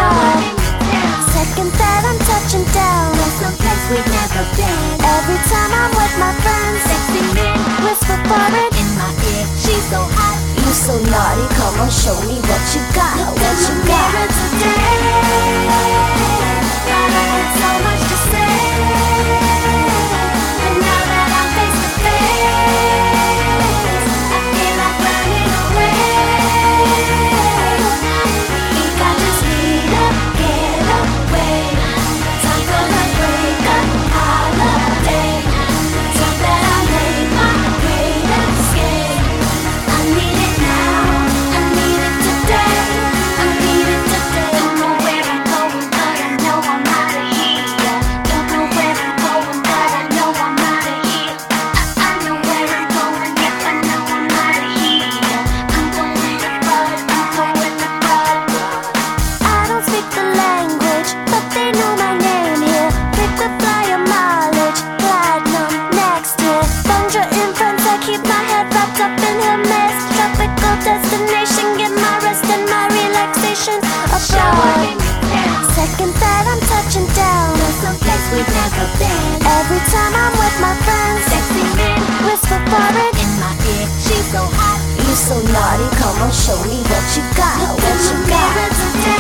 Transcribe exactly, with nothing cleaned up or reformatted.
abroad. Second that I'm touching down in some place we've never been. Every time I'm with my friends, sexy men whisper foreign in my ear. She's so hot, you so naughty. Come on, show me what you got. Look what you got today. Thought I had so much to say, but now that I'm face to face, I feel like running away. Think I just need a getaway. Time for the break-up holiday. Time that I made my great escape. I need it now, I need it today, I need it today. Don't know where I'm going, but I know I'm out of here. Don't know where I'm going, but I know I'm out of here. I, I know where I'm going, yep, I know I'm out of here. I'm going abroad, I'm going abroad. I don't speak the language, but they know my name here. Frequent flyer mileage, platinum next year. Bonjour in France, I keep my head wrapped up in her mess. Tropical destination, get my rest and my relaxation abroad. Second that I'm touching down in some place we've never been. Every time I'm with my friends, sexy men whisper foreign in my ear. She's so hot, you so naughty. Come on, show me what you got. What you got today.